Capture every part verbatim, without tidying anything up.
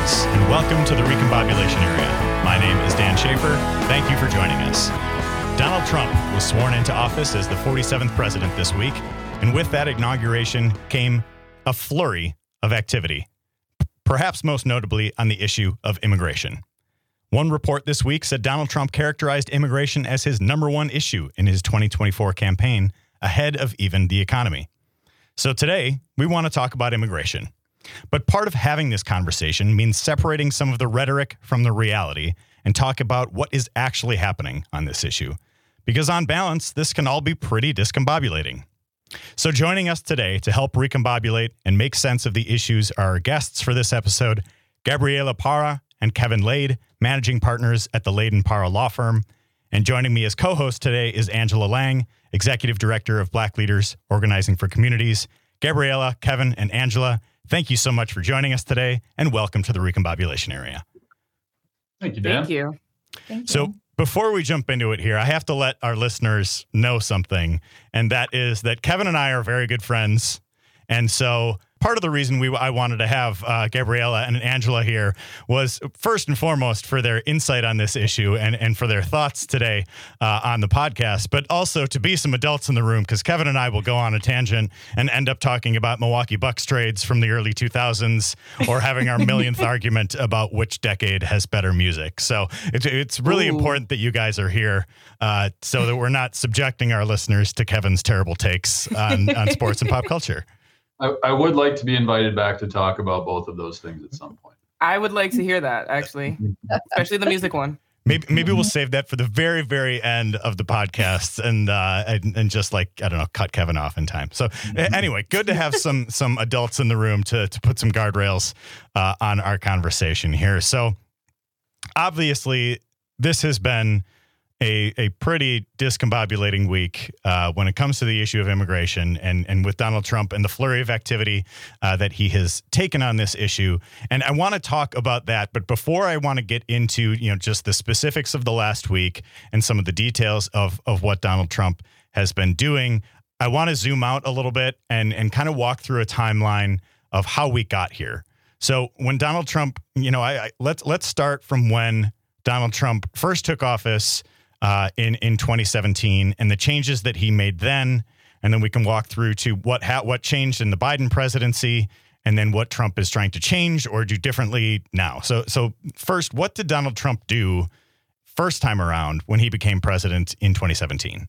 Greetings and welcome to the Recombobulation Area. My name is Dan Schaefer. Thank you for joining us. Donald Trump was sworn into office as the forty-seventh president this week, and with that inauguration came a flurry of activity, perhaps most notably on the issue of immigration. One report this week said Donald Trump characterized immigration as his number one issue in his twenty twenty-four campaign, ahead of even the economy. So today, we want to talk about immigration. But part of having this conversation means separating some of the rhetoric from the reality and talk about what is actually happening on this issue. Because on balance, this can all be pretty discombobulating. So joining us today to help recombobulate and make sense of the issues are our guests for this episode, Gabriela Parra and Kevin Lade, managing partners at the Lade and Parra law firm. And joining me as co-host today is Angela Lang, executive director of Black Leaders Organizing for Communities. Gabriela, Kevin, and Angela, thank you so much for joining us today, and welcome to the Recombobulation Area. Thank you, Dan. Thank you. Thank So you. before we jump into it here, I have to let our listeners know something, and that is that Kevin and I are very good friends. And so part of the reason we I wanted to have uh, Gabriela and Angela here was first and foremost for their insight on this issue and, and for their thoughts today uh, on the podcast, but also to be some adults in the room, because Kevin and I will go on a tangent and end up talking about Milwaukee Bucks trades from the early two thousands or having our millionth argument about which decade has better music. So it's, it's really Ooh. important that you guys are here uh, so that we're not subjecting our listeners to Kevin's terrible takes on, on sports and pop culture. I, I would like to be invited back to talk about both of those things at some point. I would like to hear that, actually, especially the music one. Maybe maybe we'll save that for the very, very end of the podcast and uh, and, and just like, I don't know, cut Kevin off in time. So anyway, good to have some some adults in the room to, to put some guardrails uh, on our conversation here. So obviously, this has been a a pretty discombobulating week uh, when it comes to the issue of immigration and, and with Donald Trump and the flurry of activity uh, that he has taken on this issue. And I want to talk about that. But before I want to get into, you know, just the specifics of the last week and some of the details of, of what Donald Trump has been doing, I want to zoom out a little bit and, and kind of walk through a timeline of how we got here. So when Donald Trump, you know, I, I let's let's start from when Donald Trump first took office Uh, in, in twenty seventeen and the changes that he made then. And then we can walk through to what ha- what changed in the Biden presidency and then what Trump is trying to change or do differently now. So so first, what did Donald Trump do first time around when he became president in twenty seventeen?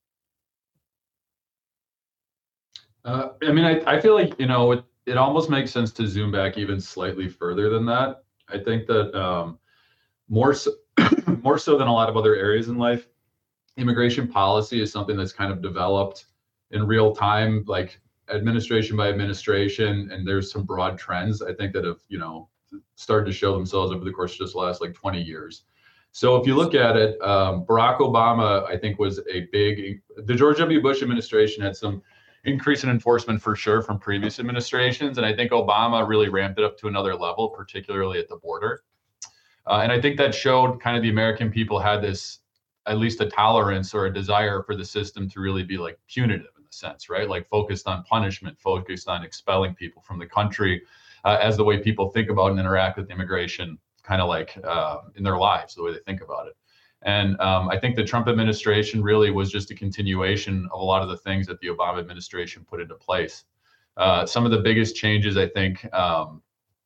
Uh, I mean, I, I feel like, you know, it, it almost makes sense to zoom back even slightly further than that. I think that um, more so, more so than a lot of other areas in life, immigration policy is something that's kind of developed in real time, like administration by administration. And there's some broad trends, I think, that have, you know, started to show themselves over the course of just the last like twenty years. So if you look at it, um, Barack Obama, I think, was a big, the George W. Bush administration had some increase in enforcement for sure from previous administrations. And I think Obama really ramped it up to another level, particularly at the border. Uh, and I think that showed kind of the American people had this, at least a tolerance or a desire for the system to really be like punitive in a sense, right? Like focused on punishment, focused on expelling people from the country uh, as the way people think about and interact with immigration, kind of like uh, in their lives, the way they think about it. And um, I think the Trump administration really was just a continuation of a lot of the things that the Obama administration put into place. Uh, some of the biggest changes, I think, um,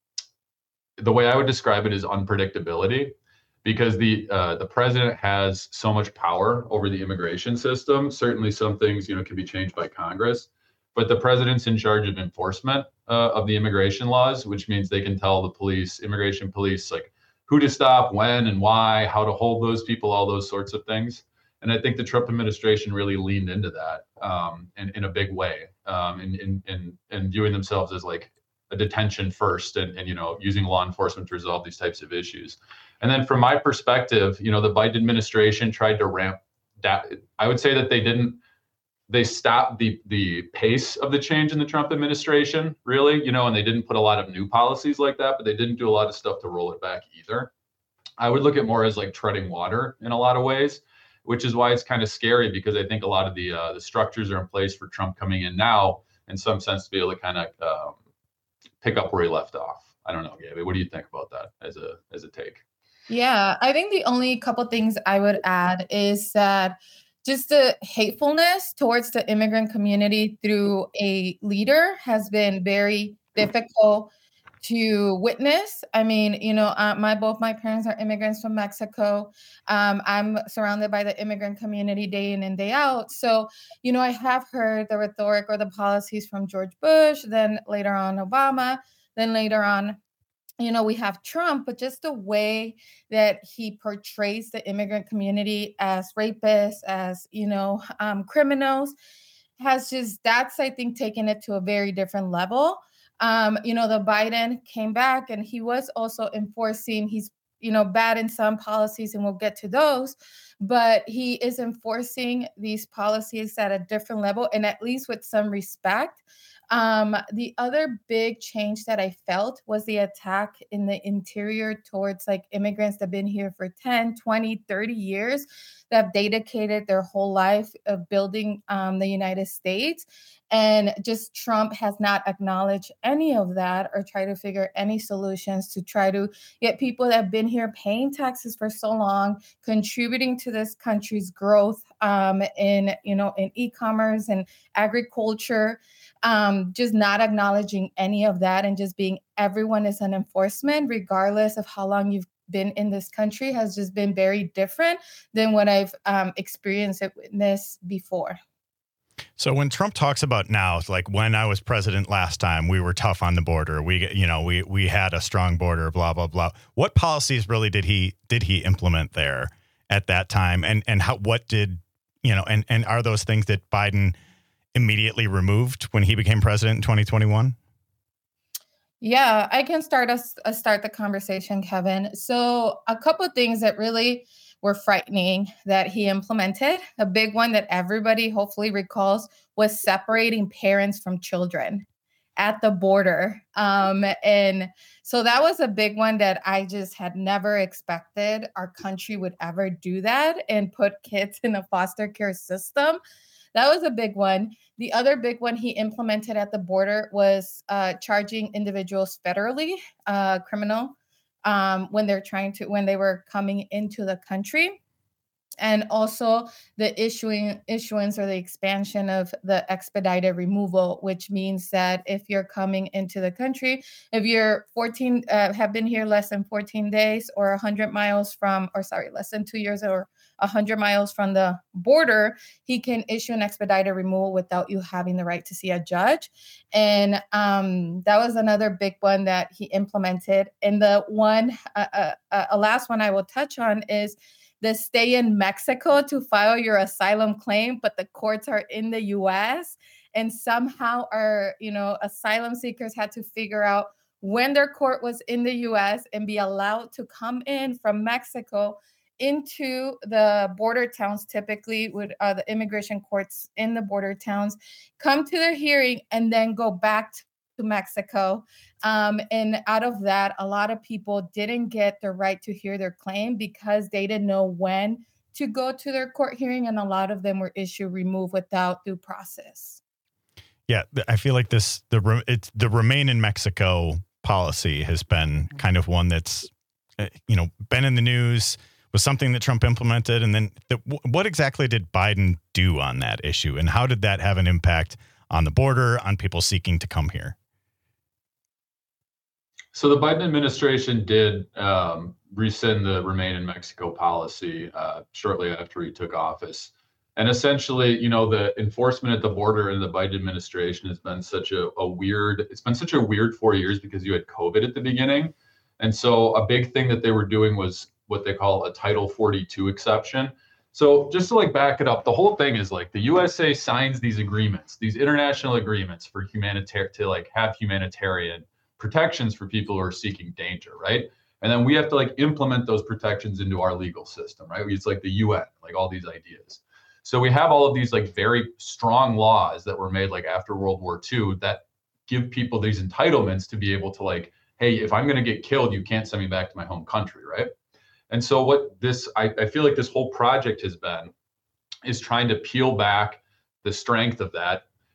the way I would describe it is unpredictability, because the uh, the president has so much power over the immigration system. Certainly some things, you know, can be changed by Congress, but the president's in charge of enforcement uh, of the immigration laws, which means they can tell the police, immigration police, like who to stop, when and why, how to hold those people, all those sorts of things. And I think the Trump administration really leaned into that um, in, in a big way, um, in, in, in, in viewing themselves as like a detention first and, and, you know, using law enforcement to resolve these types of issues. And then from my perspective, you know, the Biden administration tried to ramp that. I would say that they didn't, they stopped the the pace of the change in the Trump administration, really, you know, and they didn't put a lot of new policies like that, but they didn't do a lot of stuff to roll it back either. I would look at more as like treading water in a lot of ways, which is why it's kind of scary, because I think a lot of the uh, the structures are in place for Trump coming in now, in some sense, to be able to kind of um, pick up where he left off. I don't know, Gabby, what do you think about that as a as a take? Yeah, I think the only couple things I would add is that just the hatefulness towards the immigrant community through a leader has been very difficult to witness. I mean, you know, uh, my both my parents are immigrants from Mexico. Um, I'm surrounded by the immigrant community day in and day out. So, you know, I have heard the rhetoric or the policies from George Bush, then later on Obama, then later on, you know, we have Trump, but just the way that he portrays the immigrant community as rapists, as, you know, um, criminals, has just, that's, I think, taken it to a very different level. Um, you know, the Biden came back and he was also enforcing, he's, you know, bad in some policies, and we'll get to those, but he is enforcing these policies at a different level and at least with some respect. Um, the other big change that I felt was the attack in the interior towards like immigrants that have been here for ten, twenty, thirty years, that have dedicated their whole life of building um, the United States. And just Trump has not acknowledged any of that or try to figure any solutions to try to get people that have been here paying taxes for so long, contributing to this country's growth um, in, you know, in e-commerce and agriculture. Um, just not acknowledging any of that and just being everyone is an enforcement, regardless of how long you've been in this country, has just been very different than what I've um, experienced and witnessed before. So when Trump talks about now, it's like when I was president last time, we were tough on the border. We, you know, we we had a strong border, blah, blah, blah. What policies really did he did he implement there at that time? And and how what did, you know, and, and are those things that Biden immediately removed when he became president in twenty twenty-one? Yeah, I can start us uh, start the conversation, Kevin. So a couple of things that really were frightening that he implemented. A big one that everybody hopefully recalls was separating parents from children at the border. Um, and so that was a big one that I just had never expected our country would ever do that and put kids in a foster care system. That was a big one. The other big one he implemented at the border was uh, charging individuals federally uh, criminal um, when they're trying to, when they were coming into the country. And also the issuing issuance or the expansion of the expedited removal, which means that if you're coming into the country, if you're fourteen, uh, have been here less than fourteen days or one hundred miles from, or sorry, less than two years or one hundred miles from the border, he can issue an expedited removal without you having the right to see a judge. And um, that was another big one that he implemented. And the one, uh, uh, uh, a last one I will touch on is the stay in Mexico to file your asylum claim, but the courts are in the U S, and somehow our, you know, asylum seekers had to figure out when their court was in the U S and be allowed to come in from Mexico into the border towns, typically with uh, the immigration courts in the border towns, come to their hearing and then go back to Mexico. Um, and out of that, a lot of people didn't get the right to hear their claim because they didn't know when to go to their court hearing. And a lot of them were issued removed without due process. Yeah, I feel like this, the it's the remain in Mexico policy has been kind of one that's, you know, been in the news, was something that Trump implemented. And then the, what exactly did Biden do on that issue? And how did that have an impact on the border, on people seeking to come here? So the Biden administration did um, rescind the Remain in Mexico policy uh, shortly after he took office. And essentially, you know, the enforcement at the border in the Biden administration has been such a, a weird, it's been such a weird four years because you had COVID at the beginning. And so a big thing that they were doing was what they call a Title forty-two exception. So just to like back it up, the whole thing is like the U S A signs these agreements, these international agreements for humanitarian, to like have humanitarian protections for people who are seeking danger, right? And then we have to like implement those protections into our legal system, right? It's like the U N, like all these ideas. So we have all of these like very strong laws that were made like after World War Two that give people these entitlements to be able to like, hey, if I'm going to get killed, you can't send me back to my home country, right? And so what this, I, I feel like this whole project has been, is trying to peel back the strength of that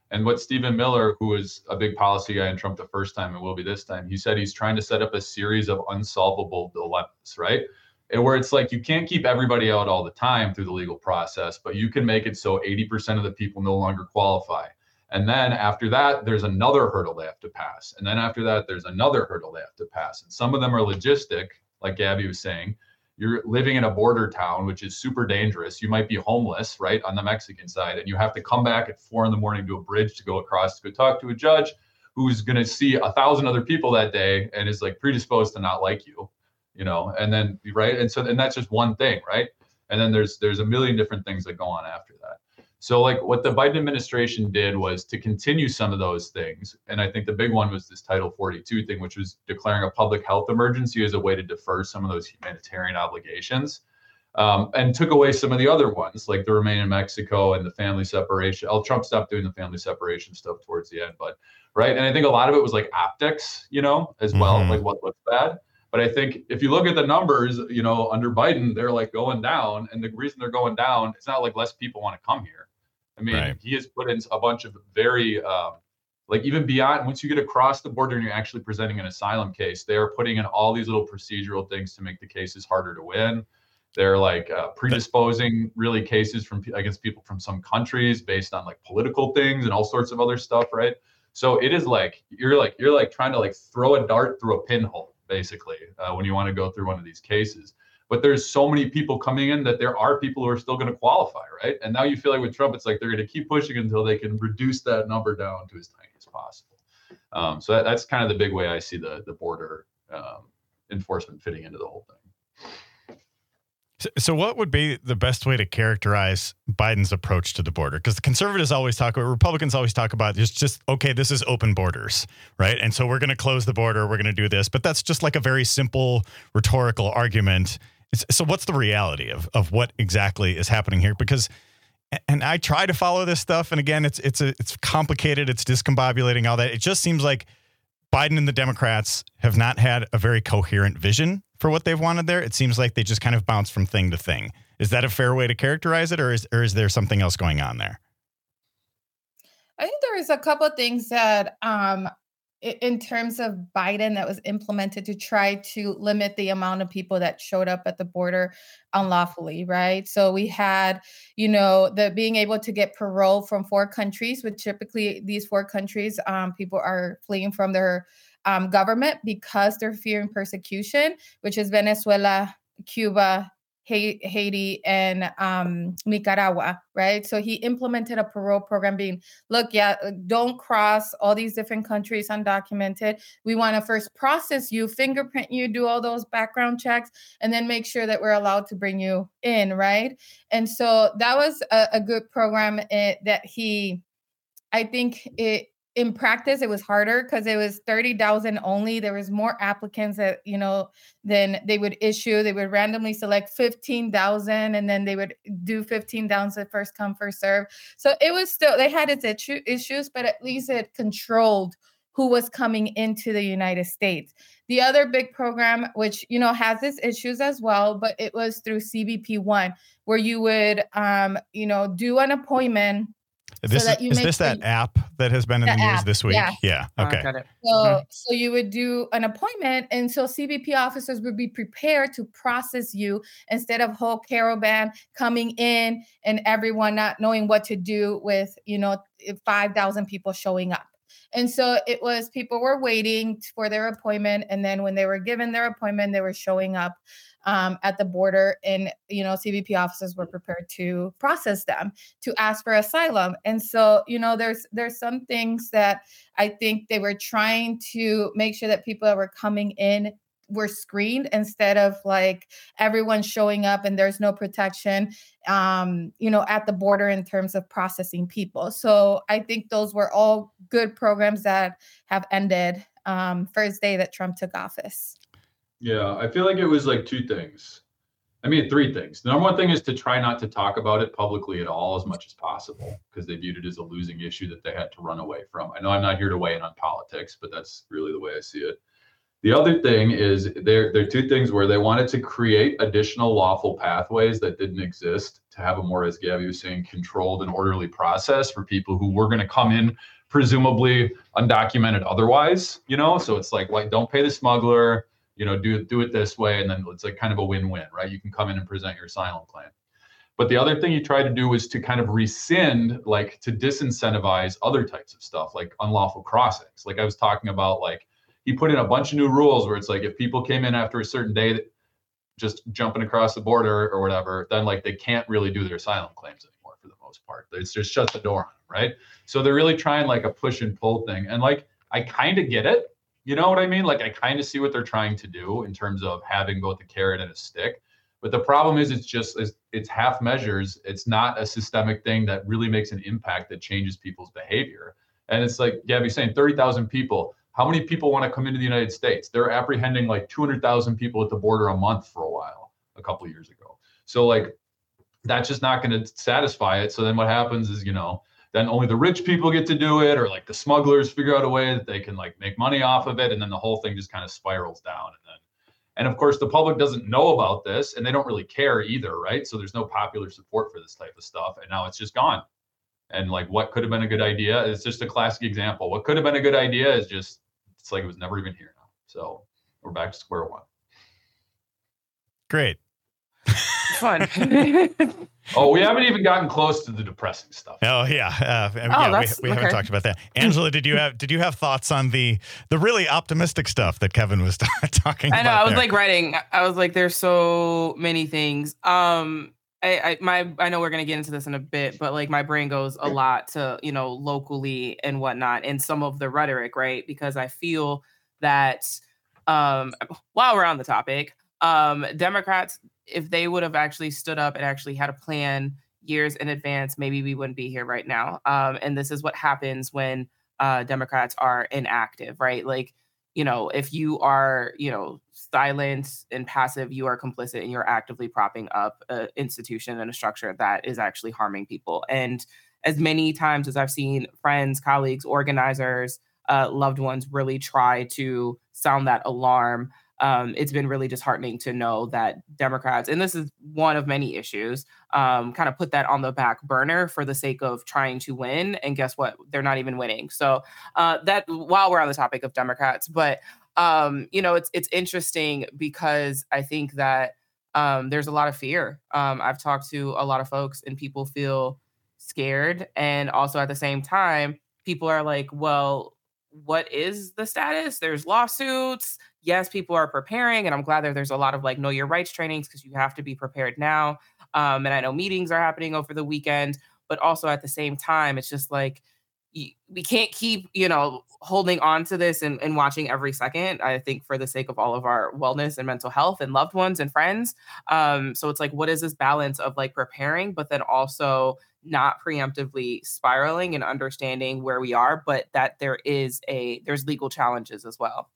And what Stephen Miller, who was a big policy guy in Trump the first time and will be this time, he said he's trying to set up a series of unsolvable dilemmas, right? And where it's like you can't keep everybody out all the time through the legal process, but you can make it so eighty percent of the people no longer qualify. And then after that, there's another hurdle they have to pass. And then after that, there's another hurdle they have to pass. And some of them are logistic, like Gabby was saying. You're living in a border town, which is super dangerous. You might be homeless, right, on the Mexican side, and you have to come back at four in the morning to a bridge to go across to go talk to a judge who's going to see a thousand other people that day and is like predisposed to not like you. You know, and then, right. And so, and that's just one thing, right. And then there's, there's a million different things that go on after that. So like what the Biden administration did was to continue some of those things. And I think the big one was this Title forty-two thing, which was declaring a public health emergency as a way to defer some of those humanitarian obligations, um, and took away some of the other ones, like the Remain in Mexico and the family separation. Oh, Trump stopped doing the family separation stuff towards the end, but right. And I think a lot of it was like optics, you know, as well, mm-hmm. like what looks bad. But I think if you look at the numbers, you know, under Biden, they're like going down. And the reason they're going down, it's not like less people want to come here. I mean, right. He has put in a bunch of very, um, like even beyond, once you get across the border and you're actually presenting an asylum case, they are putting in all these little procedural things to make the cases harder to win. They're like uh, predisposing really cases from against people from some countries based on like political things and all sorts of other stuff, right? So it is like, you're like, you're like trying to like throw a dart through a pinhole, basically, uh, when you want to go through one of these cases. But there's so many people coming in that there are people who are still going to qualify, right? And now you feel like with Trump, it's like they're going to keep pushing until they can reduce that number down to as tiny as possible. Um, so that, that's kind of the big way I see the, the border um, enforcement fitting into the whole thing. So, so what would be the best way to characterize Biden's approach to the border? Because the conservatives always talk about, Republicans always talk about just, just, okay, this is open borders, right? And so we're going to close the border, we're going to do this. But that's just like a very simple rhetorical argument. It's, so what's the reality of, of what exactly is happening here? Because, and I try to follow this stuff. And again, it's, it's, a, it's complicated. It's discombobulating, all that. It just seems like Biden and the Democrats have not had a very coherent vision for what they've wanted there. It seems like they just kind of bounce from thing to thing. Is that a fair way to characterize it, or is or is there something else going on there? I think there is a couple of things that, um, in terms of Biden, that was implemented to try to limit the amount of people that showed up at the border unlawfully, right? So we had, you know, the being able to get parole from four countries, which typically these four countries, um, people are fleeing from their Um, government because they're fearing persecution, which is Venezuela, Cuba, ha- Haiti, and um, Nicaragua, right? So he implemented a parole program being, look, yeah, don't cross all these different countries undocumented. We want to first process you, fingerprint you, do all those background checks, and then make sure that we're allowed to bring you in, right? And so that was a, a good program it, that he, I think it, in practice, it was harder because it was thirty thousand only. There was more applicants that, you know, than they would issue. They would randomly select fifteen thousand and then they would do fifteen thousand first come, first serve. So it was still, they had its issue, issues, but at least it controlled who was coming into the United States. The other big program, which, you know, has its issues as well, but it was through C B P one, where you would, um, you know, do an appointment. This so is, is this that app that has been in the, the news app, this week? Yeah. yeah. Okay. Oh, so, mm-hmm. so you would do an appointment, and so C B P officers would be prepared to process you instead of whole caravan coming in and everyone not knowing what to do with, you know, five thousand people showing up. And so it was, people were waiting for their appointment, and then when they were given their appointment, they were showing up Um, at the border, and, you know, C B P officers were prepared to process them, to ask for asylum. And so, you know, there's there's some things that I think they were trying to make sure that people that were coming in were screened instead of like everyone showing up and there's no protection, um, you know, at the border in terms of processing people. So I think those were all good programs that have ended um, first day that Trump took office. Yeah, I feel like it was like two things. I mean, three things. The number one thing is to try not to talk about it publicly at all as much as possible, because they viewed it as a losing issue that they had to run away from. I know I'm not here to weigh in on politics, but that's really the way I see it. The other thing is there, there are two things where they wanted to create additional lawful pathways that didn't exist to have a more, as Gabby was saying, controlled and orderly process for people who were going to come in, presumably undocumented otherwise, you know? So it's like, like, don't pay the smuggler, you know, do, do it this way. And then it's like kind of a win-win, right? You can come in and present your asylum claim. But the other thing you tried to do was to kind of rescind, like to disincentivize other types of stuff, like unlawful crossings. Like I was talking about, like, he put in a bunch of new rules where it's like if people came in after a certain day that just jumping across the border or whatever, then like they can't really do their asylum claims anymore for the most part. It's just shut the door on them, right? So they're really trying like a push and pull thing. And like, I kind of get it. You know what I mean? Like I kind of see what they're trying to do in terms of having both a carrot and a stick. But the problem is it's just, it's, it's half measures. It's not a systemic thing that really makes an impact that changes people's behavior. And it's like Gabby's saying, thirty thousand people. How many people want to come into the United States? They're apprehending like two hundred thousand people at the border a month for a while, a couple of years ago. So like, that's just not going to satisfy it. So then what happens is, you know, then only the rich people get to do it, or like the smugglers figure out a way that they can like make money off of it. And then the whole thing just kind of spirals down. And then, and of course the public doesn't know about this and they don't really care either. Right. So there's no popular support for this type of stuff. And now it's just gone. And like, what could have been a good idea? It's just a classic example. What could have been a good idea is just, it's like it was never even here now. So we're back to square one. Great. Fun. Oh, we haven't even gotten close to the depressing stuff. Oh yeah, uh, Oh, yeah. We, that's- we haven't okay. talked about that. Angela, did you have did you have thoughts on the the really optimistic stuff that Kevin was talking about? I know. I was there? like writing. I was like, there's so many things. Um, I, I my I know we're gonna get into this in a bit, but like my brain goes a lot to, you know, locally and whatnot, and some of the rhetoric, right? Because I feel that um, while we're on the topic, um, Democrats, if they would have actually stood up and actually had a plan years in advance, maybe we wouldn't be here right now. Um, and this is what happens when uh, Democrats are inactive, right? Like, you know, if you are, you know, silent and passive, you are complicit and you're actively propping up an institution and a structure that is actually harming people. And as many times as I've seen friends, colleagues, organizers, uh, loved ones really try to sound that alarm, um, it's been really disheartening to know that Democrats, and this is one of many issues, um, kind of put that on the back burner for the sake of trying to win. And guess what? They're not even winning. So uh, that, while we're on the topic of Democrats, but um, you know, it's it's interesting because I think that um, there's a lot of fear. Um, I've talked to a lot of folks and people feel scared. And also at the same time, people are like, well, what is the status? There's lawsuits. Yes, people are preparing. And I'm glad that there's a lot of like know your rights trainings because you have to be prepared now. Um, and I know meetings are happening over the weekend, but also at the same time, it's just like, y- we can't keep, you know, holding on to this and, and watching every second, I think for the sake of all of our wellness and mental health and loved ones and friends. Um, so it's like, what is this balance of like preparing, but then also not preemptively spiraling and understanding where we are, but that there is a, there's legal challenges as well.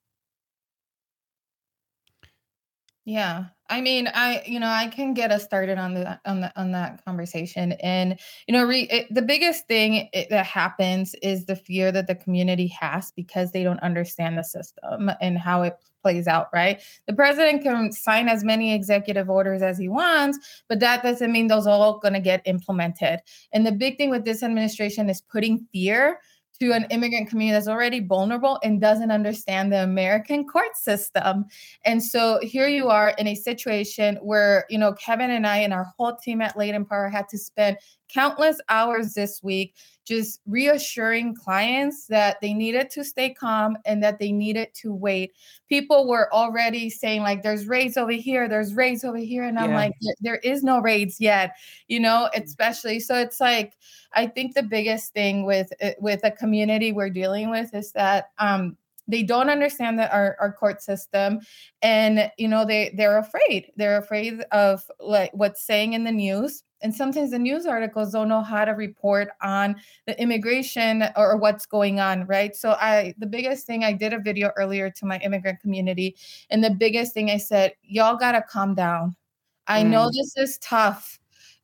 Yeah. I mean, I, you know, I can get us started on the, on the, on that conversation. And, you know, re, it, the biggest thing it, that happens is the fear that the community has because they don't understand the system and how it plays out, right? The president can sign as many executive orders as he wants, but that doesn't mean those are all going to get implemented. And the big thing with this administration is putting fear to an immigrant community that's already vulnerable and doesn't understand the American court system. And so here you are in a situation where, you know, Kevin and I and our whole team at Laid Power had to spend countless hours this week just reassuring clients that they needed to stay calm and that they needed to wait. People were already saying like, there's raids over here, there's raids over here. And I'm Yeah. like, there is no raids yet, you know, especially. So it's like, I think the biggest thing with, with a community we're dealing with is that, um, they don't understand that our, our court system, and you know they they're afraid. They're afraid of like what's saying in the news, and sometimes the news articles don't know how to report on the immigration or what's going on, right? So I the biggest thing I did a video earlier to my immigrant community, and the biggest thing I said, y'all gotta calm down. I know Mm. this is tough,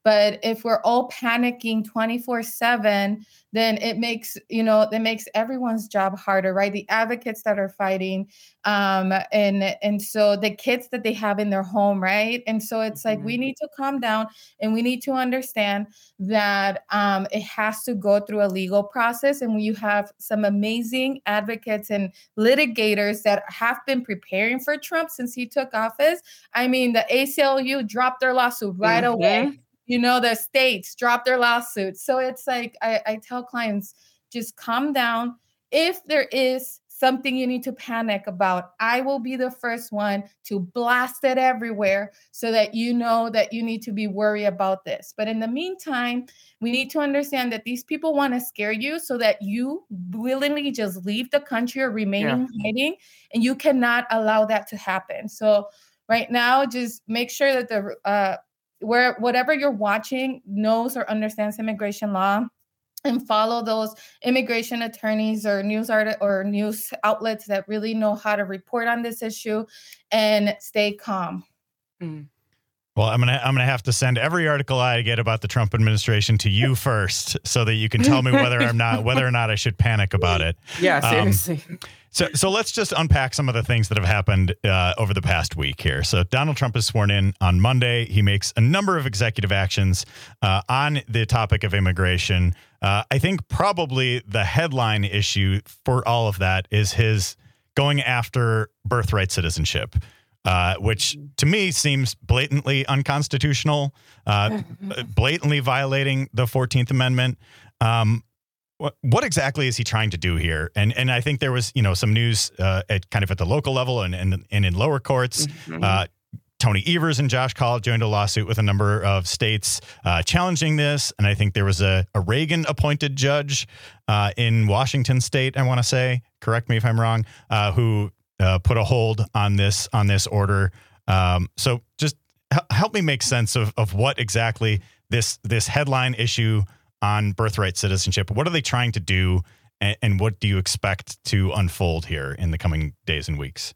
But if we're all panicking twenty-four seven, then it makes, you know, that makes everyone's job harder, right? The advocates that are fighting, um, and and so the kids that they have in their home, right? And so it's mm-hmm. like we need to calm down, and we need to understand that um, it has to go through a legal process. And you have some amazing advocates and litigators that have been preparing for Trump since he took office. I mean, the A C L U dropped their lawsuit right mm-hmm. away. You know, the states drop their lawsuits. So it's like, I, I tell clients, just calm down. If there is something you need to panic about, I will be the first one to blast it everywhere so that you know that you need to be worried about this. But in the meantime, we need to understand that these people want to scare you so that you willingly just leave the country or remain in yeah. hiding, and you cannot allow that to happen. So right now, just make sure that the uh, where whatever you're watching knows or understands immigration law, and follow those immigration attorneys or news art or news outlets that really know how to report on this issue, and stay calm. Mm. Well, I'm gonna I'm gonna have to send every article I get about the Trump administration to you first, so that you can tell me whether I'm not whether or not I should panic about it. Yeah, seriously. Um, So, so let's just unpack some of the things that have happened uh, over the past week here. So Donald Trump is sworn in on Monday. He makes a number of executive actions uh, on the topic of immigration. Uh, I think probably the headline issue for all of that is his going after birthright citizenship, uh, which to me seems blatantly unconstitutional, uh, blatantly violating the fourteenth Amendment. Um, What what exactly is he trying to do here? And and I think there was, you know, some news uh, at kind of at the local level and and, and in lower courts. Mm-hmm. Uh, Tony Evers and Josh Kaul joined a lawsuit with a number of states uh, challenging this. And I think there was a, a Reagan appointed judge uh, in Washington state, I want to say, correct me if I'm wrong, uh, who uh, put a hold on this on this order. Um, so just h- help me make sense of of what exactly this this headline issue on birthright citizenship. What are they trying to do, and, and what do you expect to unfold here in the coming days and weeks?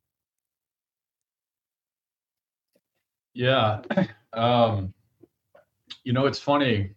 Yeah. Um, you know, it's funny.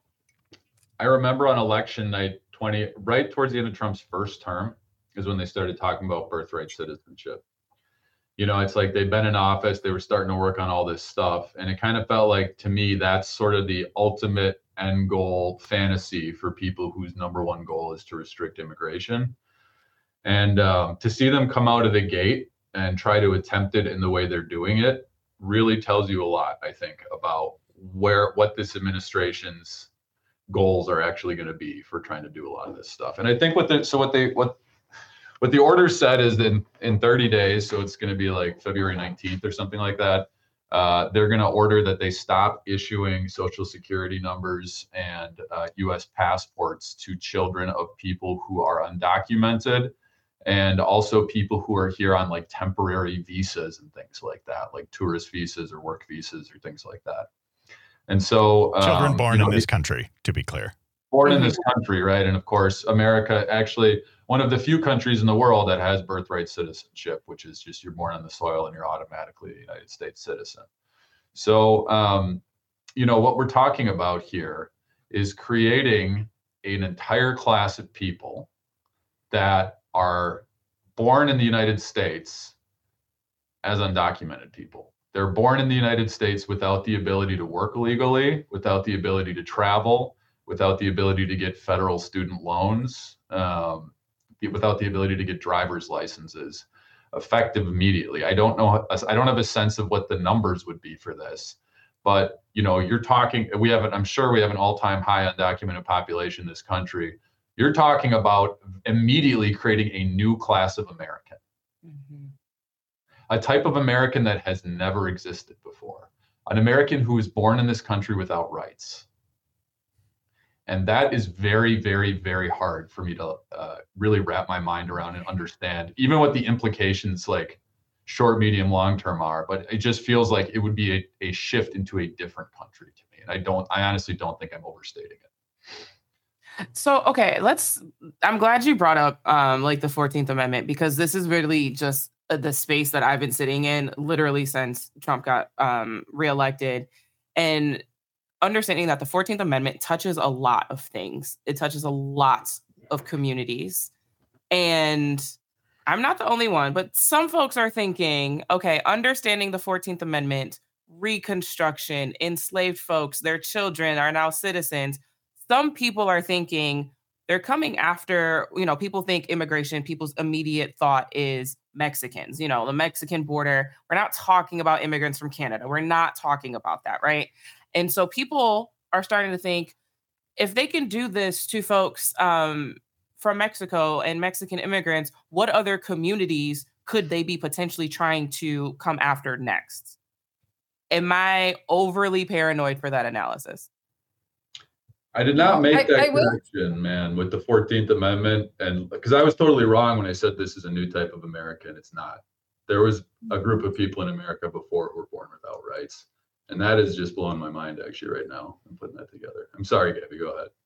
I remember on election night twenty, right towards the end of Trump's first term, is when they started talking about birthright citizenship. You know, it's like they've been in office, they were starting to work on all this stuff. And it kind of felt like, to me, that's sort of the ultimate end goal fantasy for people whose number one goal is to restrict immigration. And um, to see them come out of the gate and try to attempt it in the way they're doing it really tells you a lot, I think, about where what this administration's goals are actually going to be for trying to do a lot of this stuff. And I think what the so what they what what the order said is that in, in thirty days, so it's going to be like February nineteenth or something like that. Uh, they're going to order that they stop issuing social security numbers and uh, U S passports to children of people who are undocumented, and also people who are here on like temporary visas and things like that, like tourist visas or work visas or things like that. And so um, children born you know, in this country, to be clear. Born in this country, right? And of course, America, actually one of the few countries in the world that has birthright citizenship, which is just you're born on the soil and you're automatically a United States citizen. So, um, you know, what we're talking about here is creating an entire class of people that are born in the United States as undocumented people. They're born in the United States without the ability to work legally, without the ability to travel, without the ability to get federal student loans, um, without the ability to get driver's licenses effective immediately. I don't know. I don't have a sense of what the numbers would be for this, but you know, you're talking, we have, an, I'm sure we have an all-time high undocumented population in this country. You're talking about immediately creating a new class of American, mm-hmm. a type of American that has never existed before, an American who was born in this country without rights. And that is very, very, very hard for me to uh, really wrap my mind around and understand, even what the implications like short, medium, long term are. But it just feels like it would be a, a shift into a different country to me. And I don't, I honestly don't think I'm overstating it. So, okay, let's, I'm glad you brought up um, like the fourteenth Amendment, because this is really just the space that I've been sitting in literally since Trump got um, reelected. And understanding that the fourteenth Amendment touches a lot of things. It touches a lot of communities. And I'm not the only one, but some folks are thinking, okay, understanding the fourteenth Amendment, Reconstruction, enslaved folks, their children are now citizens. Some people are thinking they're coming after, you know, people think immigration, people's immediate thought is Mexicans, you know, the Mexican border. We're not talking about immigrants from Canada. We're not talking about that, right? And so people are starting to think if they can do this to folks um, from Mexico and Mexican immigrants, what other communities could they be potentially trying to come after next? Am I overly paranoid for that analysis? I did not make I, that I connection, will. man, with the fourteenth Amendment. And because I was totally wrong when I said this is a new type of American. It's not. There was a group of people in America before who were born without rights. And that is just blowing my mind actually right now. I'm putting that together. I'm sorry, Gabby, go ahead.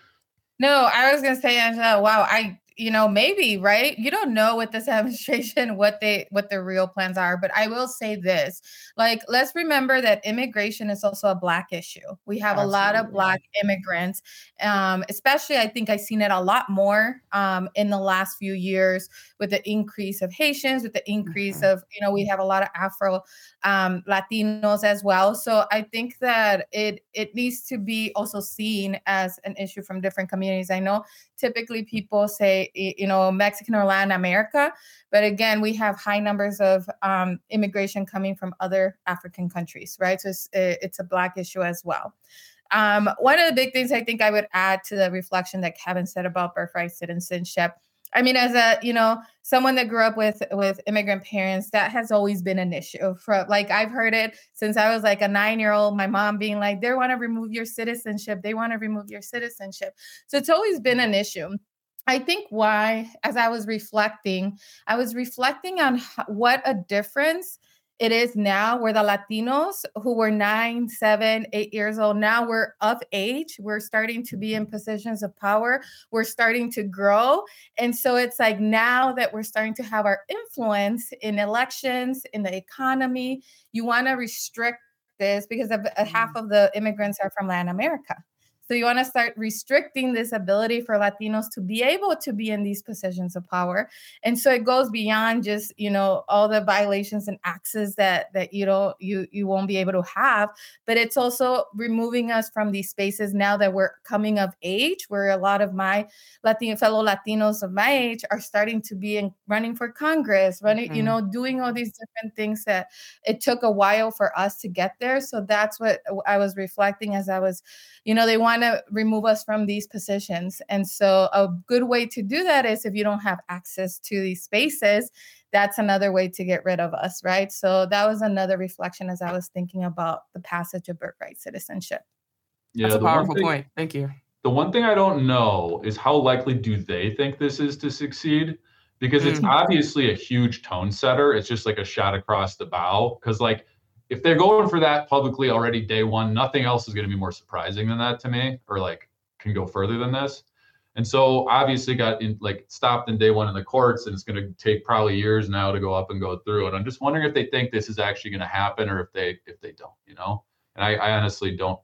No, I was going to say, Angela, wow, I, you know, maybe, right? You don't know with this administration what they, what their real plans are, but I will say this, like, let's remember that immigration is also a Black issue. We have Absolutely. a lot of Black immigrants, um, especially, I think I've seen it a lot more um, in the last few years with the increase of Haitians, with the increase mm-hmm. of, you know, we have a lot of Afro um, Latinos as well. So I think that it, it needs to be also seen as an issue from different communities. I know typically people say, you know, Mexican or Latin America, but again, we have high numbers of um, immigration coming from other African countries, right? So it's, it's a Black issue as well. Um, one of the big things I think I would add to the reflection that Kevin said about birthright citizenship, I mean, as a, you know, someone that grew up with, with immigrant parents, that has always been an issue. For like, I've heard it since I was like a nine-year-old, my mom being like, they want to remove your citizenship. They want to remove your citizenship. So it's always been an issue. I think why, as I was reflecting, I was reflecting on how, what a difference it is now where the Latinos who were nine, seven, eight years old, now we're of age. We're starting to be in positions of power. We're starting to grow. And so it's like now that we're starting to have our influence in elections, in the economy, you want to restrict this because of, uh, half of the immigrants are from Latin America. So you want to start restricting this ability for Latinos to be able to be in these positions of power. And so it goes beyond just, you know, all the violations and access that that you don't you you won't be able to have, but it's also removing us from these spaces now that we're coming of age, where a lot of my Latino fellow Latinos of my age are starting to be in, running for Congress, running, mm-hmm. you know, doing all these different things that it took a while for us to get there. So that's what I was reflecting as I was, you know, they want to remove us from these positions. And so a good way to do that is if you don't have access to these spaces, that's another way to get rid of us, right? So that was another reflection as I was thinking about the passage of birthright citizenship. Yeah, that's a powerful thing, point. Thank you. The one thing I don't know is how likely do they think this is to succeed? Because it's mm-hmm. obviously a huge tone setter. It's just like a shot across the bow. Because like, if they're going for that publicly already day one, nothing else is going to be more surprising than that to me, or like can go further than this. And so obviously got in, like stopped in day one in the courts, and it's going to take probably years now to go up and go through. And I'm just wondering if they think this is actually going to happen, or if they if they don't, you know. And I, I honestly don't.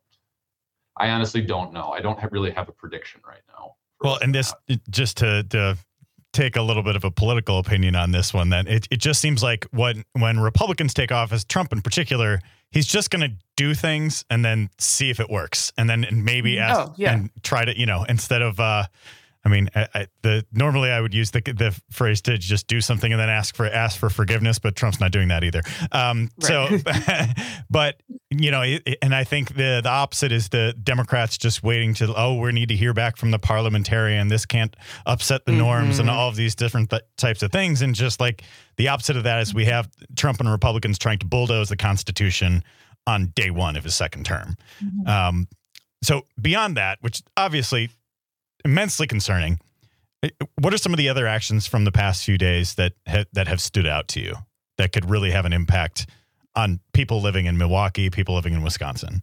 I honestly don't know. I don't have, really have a prediction right now. Well, and this just to to. take a little bit of a political opinion on this one, then it, it just seems like when when Republicans take office, Trump in particular, he's just going to do things and then see if it works, and then maybe ask oh, yeah. and try to, you know, instead of uh I mean, I, I, the normally I would use the the phrase to just do something and then ask for ask for forgiveness, but Trump's not doing that either. Um, right. So, but you know, and I think the the opposite is the Democrats just waiting to oh, we need to hear back from the parliamentarian. This can't upset the mm-hmm. norms and all of these different th- types of things. And just like the opposite of that is we have Trump and Republicans trying to bulldoze the Constitution on day one of his second term. Mm-hmm. Um, so beyond that, which obviously immensely concerning. What are some of the other actions from the past few days that ha- that have stood out to you that could really have an impact on people living in Milwaukee, people living in Wisconsin?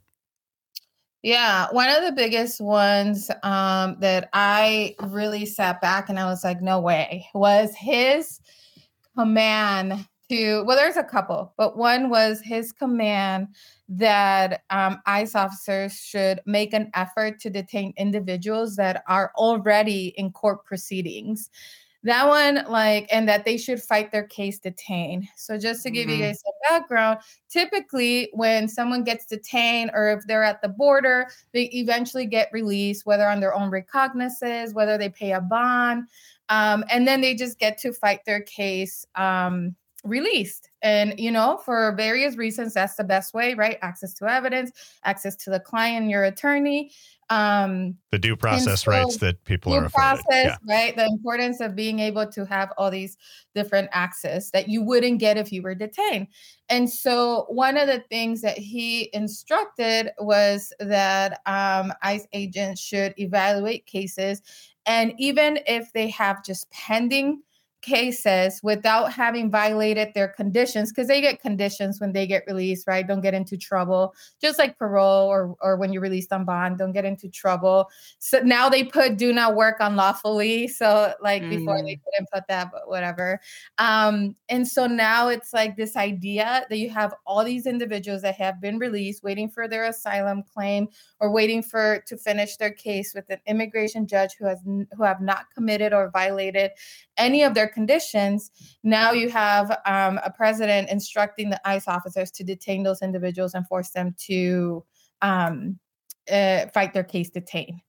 Yeah, one of the biggest ones um, that I really sat back and I was like, no way, was his command to, well, there's a couple, but one was his command that um, ICE officers should make an effort to detain individuals that are already in court proceedings. That one, like, and that they should fight their case detained. So just to give mm-hmm. you guys some background, typically when someone gets detained or if they're at the border, they eventually get released, whether on their own recognizances, whether they pay a bond, um, and then they just get to fight their case um, released. And, you know, for various reasons, that's the best way, right? Access to evidence, access to the client, your attorney. Um, the due process so rights that people due are afforded. Process, yeah. right? The importance of being able to have all these different access that you wouldn't get if you were detained. And so one of the things that he instructed was that um, ICE agents should evaluate cases. And even if they have just pending cases without having violated their conditions, because they get conditions when they get released, right? Don't get into trouble, just like parole or or when you're released on bond, don't get into trouble. So now they put do not work unlawfully. So like mm. before they couldn't put that, but whatever. Um, and so now it's like this idea that you have all these individuals that have been released, waiting for their asylum claim or waiting for to finish their case with an immigration judge who has who have not committed or violated any of their conditions. Now you have um, a president instructing the ICE officers to detain those individuals and force them to um, uh, fight their case detained.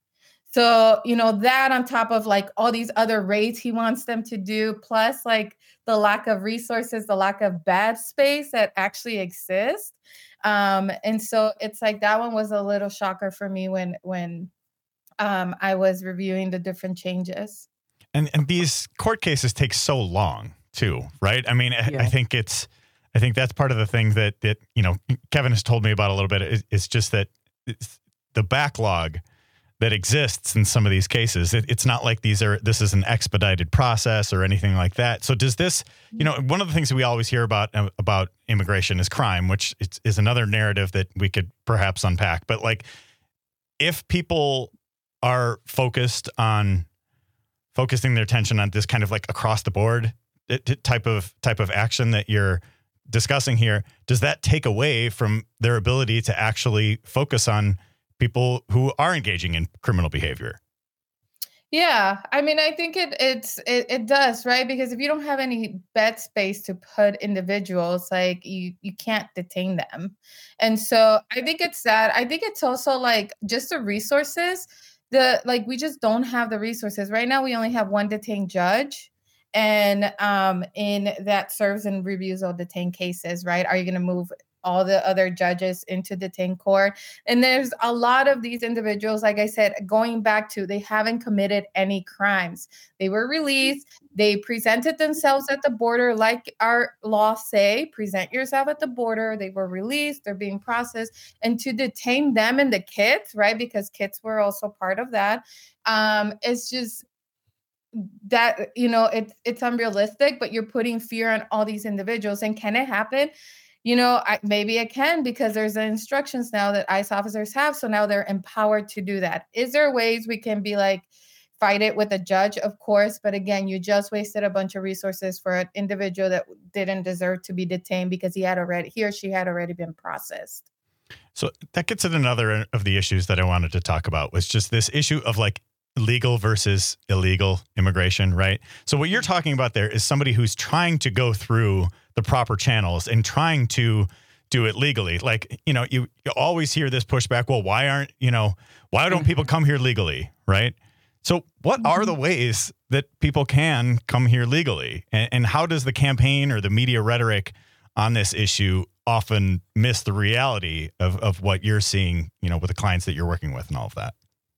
So, you know, that on top of like all these other raids he wants them to do, plus like the lack of resources, the lack of bed space that actually exists. Um, and so it's like that one was a little shocker for me when when um, I was reviewing the different changes. And and these court cases take so long too, right? I mean, yeah. I, I think it's, I think that's part of the thing that that you know Kevin has told me about a little bit. Is, is just that it's the backlog that exists in some of these cases. It, it's not like these are this is an expedited process or anything like that. So does this, you know, one of the things that we always hear about uh, about immigration is crime, which is, is another narrative that we could perhaps unpack. But like, if people are focused on focusing their attention on this kind of like across the board type of type of action that you're discussing here, does that take away from their ability to actually focus on people who are engaging in criminal behavior? Yeah, I mean, I think it it's it, it does, right? Because if you don't have any bed space to put individuals, like you you can't detain them. And so I think it's that. I think it's also like just the resources. The like we just don't have the resources right now. We only have one detained judge, and um, in that serves and reviews all detained cases. Right? Are you going to move all the other judges into detained court? And there's a lot of these individuals, like I said, going back to they haven't committed any crimes. They were released. They presented themselves at the border, like our laws say, present yourself at the border. They were released. They're being processed. And to detain them and the kids, right, because kids were also part of that, um, it's just that, you know, it's, it's unrealistic, but you're putting fear on all these individuals. And can it happen? You know, I, maybe it can, because there's the instructions now that ICE officers have. So now they're empowered to do that. Is there ways we can be like, fight it with a judge? Of course. But again, you just wasted a bunch of resources for an individual that didn't deserve to be detained because he had already, he or she had already been processed. So that gets at another of the issues that I wanted to talk about, was just this issue of like legal versus illegal immigration, right? So what you're talking about there is somebody who's trying to go through the proper channels and trying to do it legally. Like, you know, you, you always hear this pushback. Well, why aren't, you know, why don't people come here legally? Right. So what are the ways that people can come here legally? And, and how does the campaign or the media rhetoric on this issue often miss the reality of, of what you're seeing, you know, with the clients that you're working with and all of that?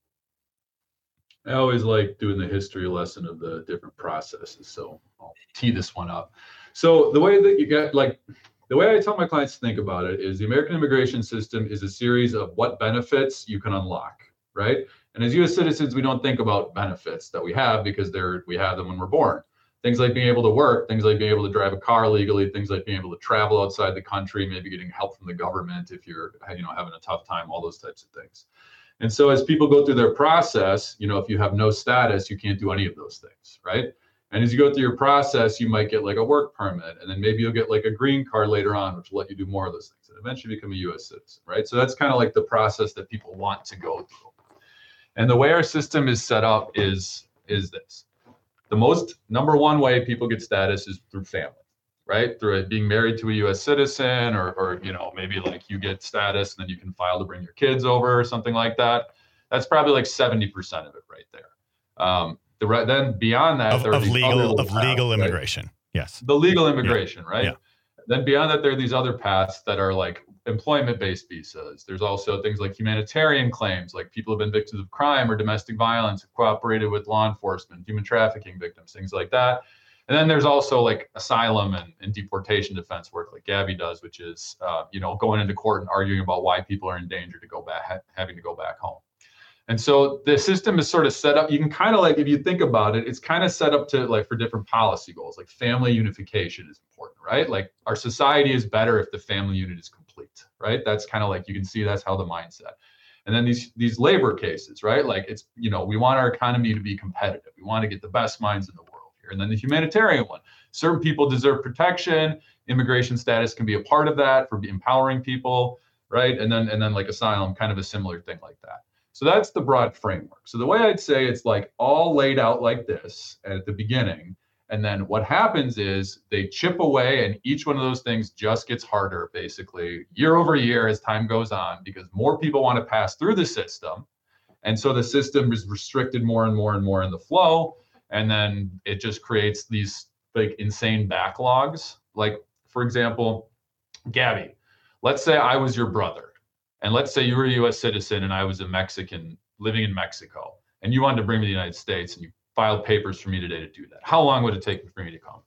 I always like doing the history lesson of the different processes. So I'll tee this one up. So the way that you get, like, the way I tell my clients to think about it is the American immigration system is a series of what benefits you can unlock, right? And as U S citizens, we don't think about benefits that we have because they're we have them when we're born. Things like being able to work, things like being able to drive a car legally, things like being able to travel outside the country, maybe getting help from the government if you're, you know, having a tough time, all those types of things. And so as people go through their process, you know, if you have no status, you can't do any of those things, right? And as you go through your process, you might get like a work permit, and then maybe you'll get like a green card later on, which will let you do more of those things and eventually become a U S citizen, right? So that's kind of like the process that people want to go through. And the way our system is set up is, is this. The most number one way people get status is through family, right? Through it being married to a U S citizen, or, or, you know, maybe like you get status and then you can file to bring your kids over or something like that. That's probably like seventy percent of it right there. Um, the then beyond that, of, there are of these legal other of legal paths, immigration. Right? Yes. The legal immigration, yeah. right? Yeah. Then beyond that, there are these other paths that are like employment-based visas. There's also things like humanitarian claims, like people have been victims of crime or domestic violence, cooperated with law enforcement, human trafficking victims, things like that. And then there's also like asylum and, and deportation defense work like Gabby does, which is, uh, you know, going into court and arguing about why people are in danger to go back, ha- having to go back home. And so the system is sort of set up, you can kind of like, if you think about it, it's kind of set up to like for different policy goals, like family unification is important, right? Like our society is better if the family unit is complete, right? That's kind of like, you can see that's how the mindset. And then these, these labor cases, right? Like it's, you know, we want our economy to be competitive. We want to get the best minds in the world here. And then the humanitarian one, certain people deserve protection. Immigration status can be a part of that for empowering people, right? And then, and then like asylum, kind of a similar thing like that. So that's the broad framework. So the way I'd say it's like all laid out like this at the beginning. And then what happens is they chip away, and each one of those things just gets harder basically year over year as time goes on, because more people want to pass through the system. And so the system is restricted more and more and more in the flow. And then it just creates these like insane backlogs. Like, for example, Gabby, let's say I was your brother. And let's say you were a U S citizen and I was a Mexican living in Mexico, and you wanted to bring me to the United States, and you filed papers for me today to do that. How long would it take for me to come?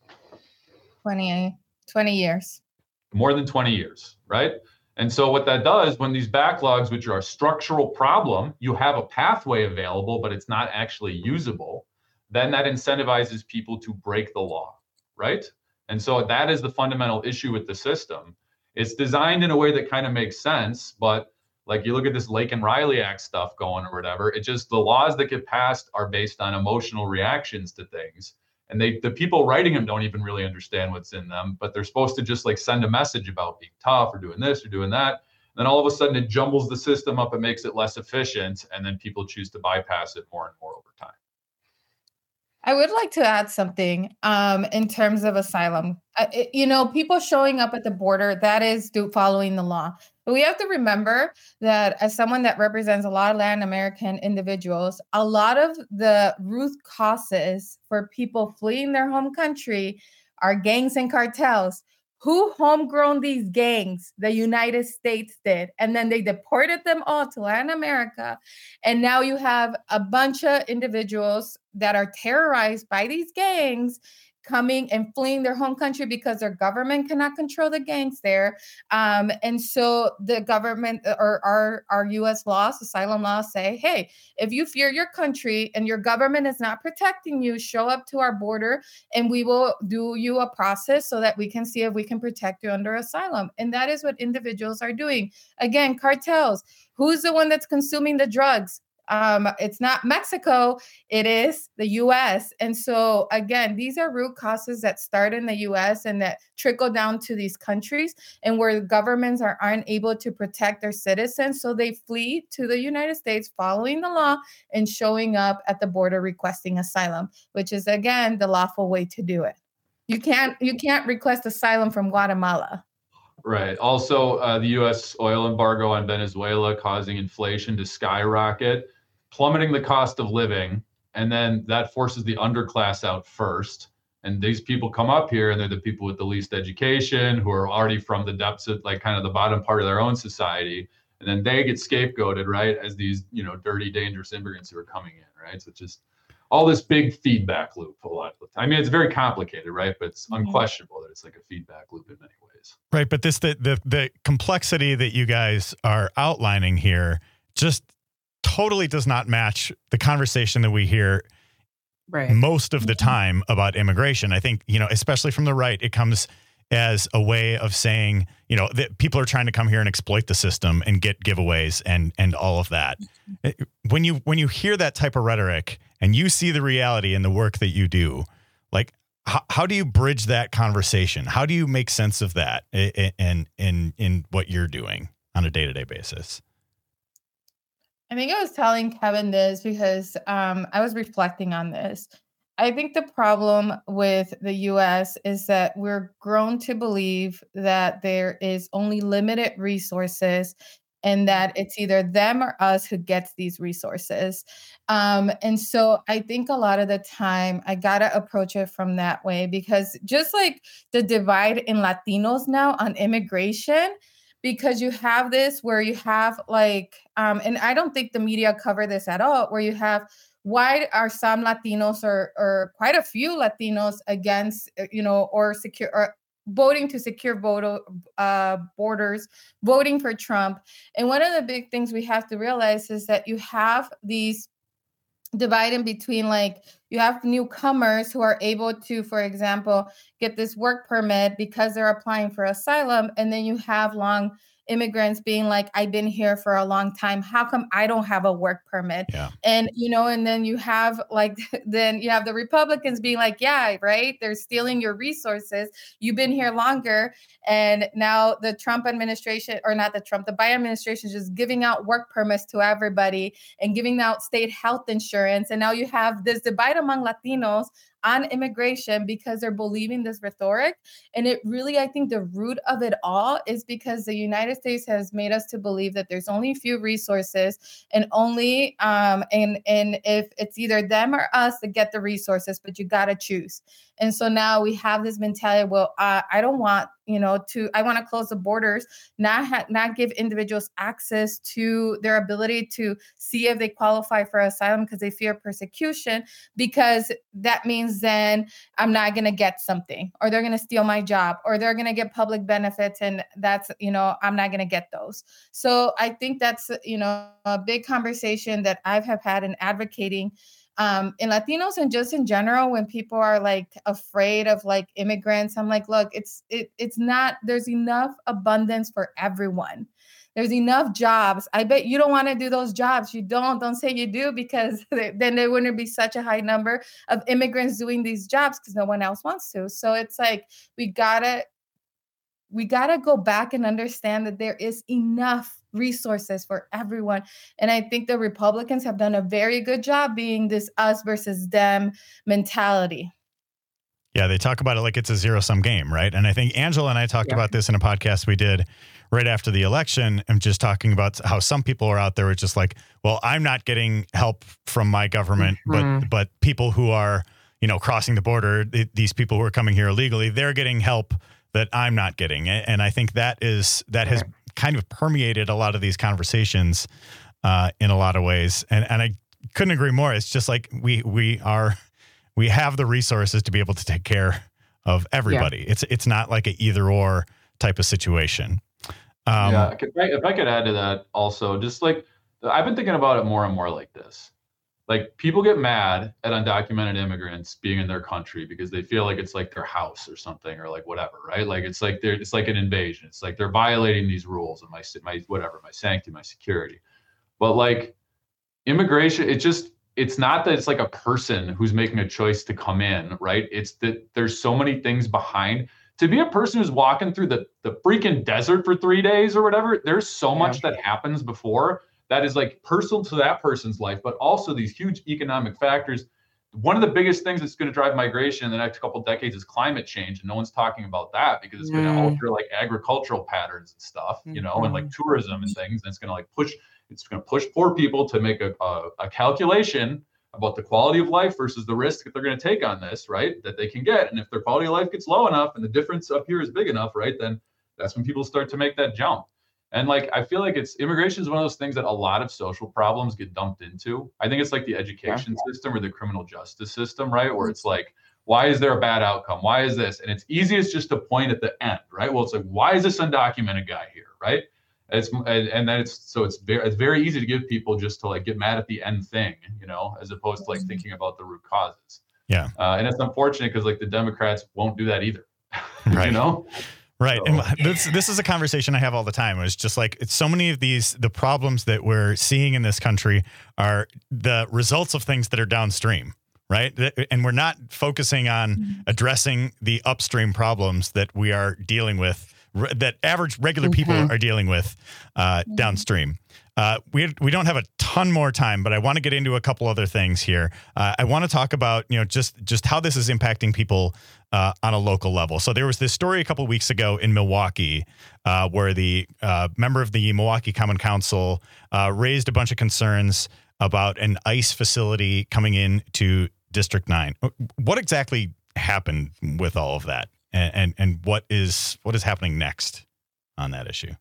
twenty, twenty years. More than twenty years, right? And so what that does, when these backlogs, which are a structural problem, you have a pathway available, but it's not actually usable, then that incentivizes people to break the law, right? And so that is the fundamental issue with the system. It's designed in a way that kind of makes sense, but like you look at this Lake and Riley Act stuff going or whatever, it just, the laws that get passed are based on emotional reactions to things. And they, the people writing them don't even really understand what's in them, but they're supposed to just like send a message about being tough or doing this or doing that. And then all of a sudden it jumbles the system up and makes it less efficient. And then people choose to bypass it more and more over time. I would like to add something um, in terms of asylum. Uh, it, you know, people showing up at the border, that is do, following the law. But we have to remember that as someone that represents a lot of Latin American individuals, a lot of the root causes for people fleeing their home country are gangs and cartels. Who homegrown these gangs? The United States did. And then they deported them all to Latin America. And now you have a bunch of individuals that are terrorized by these gangs coming and fleeing their home country because their government cannot control the gangs there. Um, and so the government or our, our U S laws, asylum laws say, hey, if you fear your country and your government is not protecting you, show up to our border and we will do you a process so that we can see if we can protect you under asylum. And that is what individuals are doing. Again, cartels. Who's the one that's consuming the drugs? Um, it's not Mexico, it is the U S. And so again, these are root causes that start in the U S and that trickle down to these countries, and where governments are, aren't able to protect their citizens. So they flee to the United States following the law and showing up at the border requesting asylum, which is again, the lawful way to do it. You can't, you can't request asylum from Guatemala. Right. Also, uh, the U S oil embargo on Venezuela causing inflation to skyrocket, plummeting the cost of living, and then that forces the underclass out first. And these people come up here, and they're the people with the least education, who are already from the depths of like kind of the bottom part of their own society. And then they get scapegoated, right, as these, you know, dirty, dangerous immigrants who are coming in, right? So it's just all this big feedback loop a lot of the time. I mean, it's very complicated, right? But it's mm-hmm. unquestionable that it's like a feedback loop in many ways. Right. But this, the, the, the complexity that you guys are outlining here just totally does not match the conversation that we hear right. most of the time about immigration. I think, you know, especially from the right, it comes as a way of saying, you know, that people are trying to come here and exploit the system and get giveaways and, and all of that. When you, when you hear that type of rhetoric and you see the reality in the work that you do, like how, how do you bridge that conversation? How do you make sense of that in, in, in, in what you're doing on a day-to-day basis? I think I was telling Kevin this because um, I was reflecting on this. I think the problem with the U S is that we're grown to believe that there is only limited resources and that it's either them or us who gets these resources. Um, and so I think a lot of the time I got to approach it from that way, because just like the divide in Latinos now on immigration, because you have this where you have like, um, and I don't think the media cover this at all, where you have why are some Latinos or or quite a few Latinos against, you know, or secure or voting to secure vote, uh, borders, voting for Trump. And one of the big things we have to realize is that you have these dividing between, like, you have newcomers who are able to, for example, get this work permit because they're applying for asylum. And then you have long immigrants being like, I've been here for a long time. How come I don't have a work permit? Yeah. And, you know, and then you have like, then you have the Republicans being like, yeah, right. They're stealing your resources. You've been here longer. And now the Trump administration, or not the Trump, the Biden administration is just giving out work permits to everybody and giving out state health insurance. And now you have this divide among Latinos on immigration because they're believing this rhetoric. And it really, I think the root of it all is because the United States has made us to believe that there's only a few resources and only, um, and, and if it's either them or us that get the resources, but you got to choose. And so now we have this mentality, well, uh, I don't want, you know, to, I want to close the borders, not ha- not give individuals access to their ability to see if they qualify for asylum because they fear persecution, because that means then I'm not going to get something, or they're going to steal my job, or they're going to get public benefits. And that's, you know, I'm not going to get those. So I think that's, you know, a big conversation that I've have had in advocating Um, in Latinos and just in general, when people are like afraid of like immigrants, I'm like, look, it's it, it's not, there's enough abundance for everyone. There's enough jobs. I bet you don't want to do those jobs. You don't, don't say you do, because then there wouldn't be such a high number of immigrants doing these jobs because no one else wants to. So it's like, we gotta, we gotta go back and understand that there is enough resources for everyone. And I think the Republicans have done a very good job being this us versus them mentality. Yeah, they talk about it like it's a zero-sum game, right? And I think Angela and I talked yeah. about this in a podcast we did right after the election, and just talking about how some people are out there are just like, well, I'm not getting help from my government, mm-hmm. but but people who are, you know, crossing the border, th- these people who are coming here illegally, they're getting help that I'm not getting. And I think that is that has kind of permeated a lot of these conversations uh, in a lot of ways. And and I couldn't agree more. It's just like we we are we have the resources to be able to take care of everybody. Yeah. It's it's not like an either or type of situation. Um, yeah, if I, if I could add to that also, just like I've been thinking about it more and more like this. Like, people get mad at undocumented immigrants being in their country because they feel like it's like their house or something, or like whatever, right? Like it's like they're it's like an invasion. It's like they're violating these rules and my my whatever, my sanctity, my security. But like immigration, it just it's not that it's like a person who's making a choice to come in, right? It's that there's so many things behind. To be a person who's walking through the the freaking desert for three days or whatever, there's so yeah. much that happens before that is like personal to that person's life, but also these huge economic factors. One of the biggest things that's going to drive migration in the next couple of decades is climate change. And no one's talking about that because it's mm. going to alter like agricultural patterns and stuff, you know, mm-hmm. and like tourism and things. And it's going to like push, it's going to push poor people to make a, a, a calculation about the quality of life versus the risk that they're going to take on this, right? That they can get. And if their quality of life gets low enough and the difference up here is big enough, right? Then that's when people start to make that jump. And like, I feel like it's immigration is one of those things that a lot of social problems get dumped into. I think it's like the education yeah. system or the criminal justice system, right? Where it's like, why is there a bad outcome? Why is this? And it's easiest just to point at the end, right? Well, it's like, why is this undocumented guy here, right? And it's and, and then it's so it's very it's very easy to give people just to like get mad at the end thing, you know, as opposed to like thinking about the root causes. Yeah. Uh, and it's unfortunate because like the Democrats won't do that either, right. you know. Right. So, And this this is a conversation I have all the time. It's just like it's so many of these the problems that we're seeing in this country are the results of things that are downstream, right? And we're not focusing on addressing the upstream problems that we are dealing with, that average regular people Mhm. are dealing with uh, downstream. Uh, we we don't have a ton more time, but I want to get into a couple other things here. Uh, I want to talk about you know just just how this is impacting people uh, on a local level. So there was this story a couple of weeks ago in Milwaukee uh, where the uh, member of the Milwaukee Common Council uh, raised a bunch of concerns about an ICE facility coming in to District nine. What exactly happened with all of that, and and, and what is what is happening next on that issue?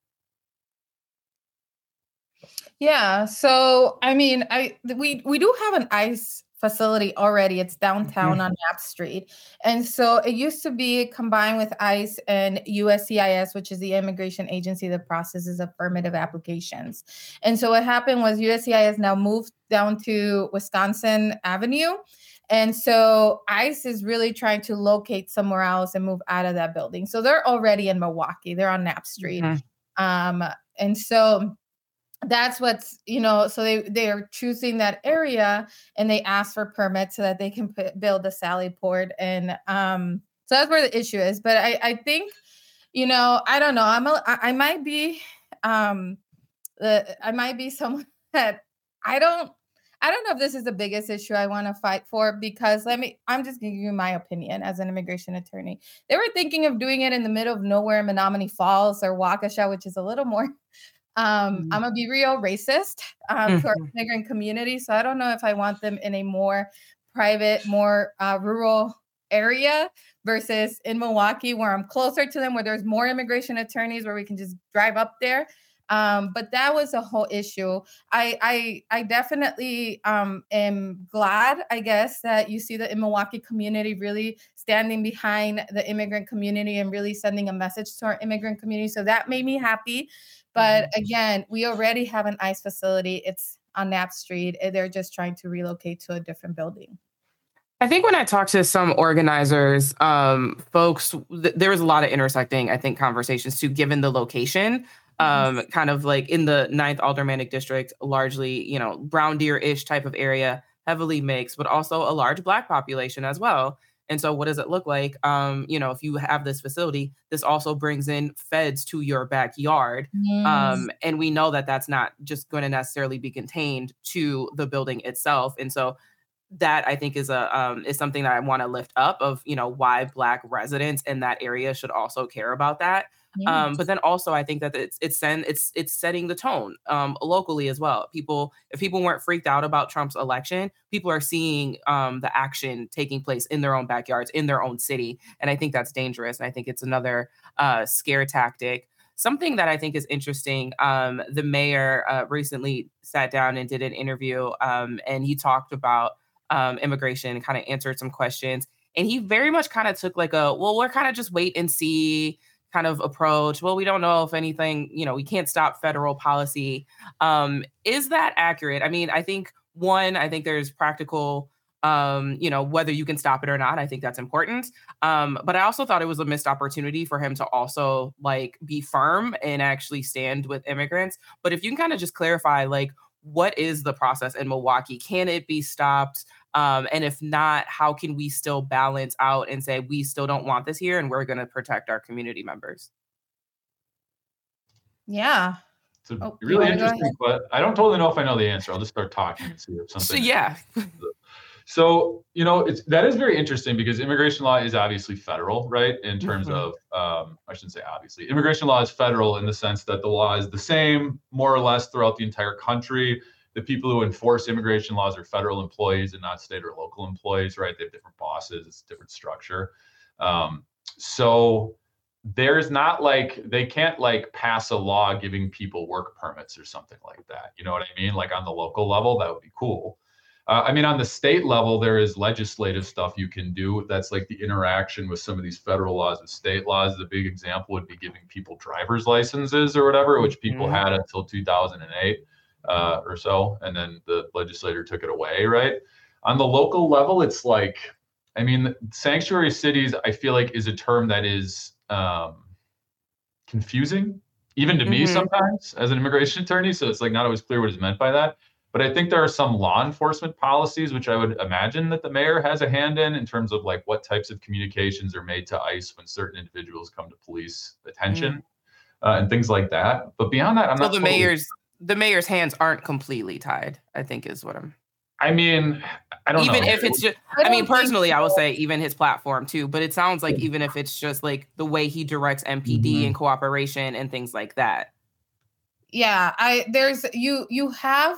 Yeah. So, I mean, I we we do have an ICE facility already. It's downtown Mhm. on Knapp Street. And so it used to be combined with ICE and U S C I S, which is the immigration agency that processes affirmative applications. And so what happened was U S C I S now moved down to Wisconsin Avenue. And so ICE is really trying to locate somewhere else and move out of that building. So they're already in Milwaukee. They're on Knapp Street. Mhm. Um, and so that's what's, you know, so they, they are choosing that area and they ask for permits so that they can put, build a Sally Port. And um, so that's where the issue is. But I, I think, you know, I don't know. I'm a, I, I might be, um, uh, I might be someone that I don't, I don't know if this is the biggest issue I want to fight for, because let me, I'm just giving you my opinion as an immigration attorney. They were thinking of doing it in the middle of nowhere in Menominee Falls or Waukesha, which is a little more Um, Mhm. I'm gonna be real racist um, to our Mhm. immigrant community. So I don't know if I want them in a more private, more uh, rural area versus in Milwaukee, where I'm closer to them, where there's more immigration attorneys, where we can just drive up there. Um, but that was a whole issue. I I, I definitely um, am glad, I guess, that you see the Milwaukee community really standing behind the immigrant community and really sending a message to our immigrant community. So that made me happy. But again, we already have an ICE facility. It's on Knapp Street. and They're just trying to relocate to a different building. I think when I talked to some organizers, um, folks, th- there was a lot of intersecting, I think, conversations too, given the location, um, kind of like in the ninth Aldermanic District, largely, you know, Brown Deer-ish type of area, heavily mixed, but also a large Black population as well. And so what does it look like? Um, you know, if you have this facility, this also brings in feds to your backyard. Yes. Um, and we know that that's not just going to necessarily be contained to the building itself. And so that I think is a um, is something that I want to lift up of, you know, why Black residents in that area should also care about that. Um, but Yes. then also I think that it's it's sen- it's it's setting the tone um, locally as well. People, if people weren't freaked out about Trump's election, people are seeing um, the action taking place in their own backyards, in their own city, and I think that's dangerous. And I think it's another uh, scare tactic. Something that I think is interesting. Um, the mayor uh, recently sat down and did an interview, um, and he talked about um, immigration, kind of answered some questions. And he very much kind of took like a, well, we're kind of just wait and see kind of approach. Well, we don't know if anything, you know, we can't stop federal policy. Um, is that accurate? I mean, I think one, I think there's practical, um, you know, whether you can stop it or not, I think that's important. Um, but I also thought it was a missed opportunity for him to also like be firm and actually stand with immigrants. But if you can kind of just clarify, like, what is the process in Milwaukee? Can it be stopped? Um, and if not, how can we still balance out and say we still don't want this here and we're going to protect our community members? Yeah. It's a Oh, you really wanna go interesting, but I don't totally know if I know the answer. I'll just start talking and see if So something. yeah, So, you know, it's that is very interesting because immigration law is obviously federal, right? In terms Mhm. of, um, I shouldn't say obviously, immigration law is federal in the sense that the law is the same more or less throughout the entire country. The people who enforce immigration laws are federal employees and not state or local employees, right? They have different bosses, it's a different structure. Um, so there's not like, they can't like pass a law giving people work permits or something like that. You know what I mean? Like on the local level, that would be cool. Uh, I mean, on the state level, there is legislative stuff you can do. That's like the interaction with some of these federal laws with state laws. The big example would be giving people driver's licenses or whatever, which people Mhm. had until two thousand eight uh, or so. And then the legislator took it away, right? On the local level, it's like, I mean, sanctuary cities, I feel like is a term that is, um, confusing, even to mm-hmm. me sometimes as an immigration attorney. So it's like not always clear what is meant by that. But I think there are some law enforcement policies, which I would imagine that the mayor has a hand in, in terms of like what types of communications are made to ICE when certain individuals come to police attention mm. uh, and things like that. But beyond that, I'm so not. the totally... mayor's the mayor's hands aren't completely tied, I think is what I'm. I mean, I don't even know. if it's just, I, I mean, personally, so. I would say even his platform too, but it sounds like even if it's just like the way he directs M P D mm-hmm. and cooperation and things like that. Yeah, I there's you you have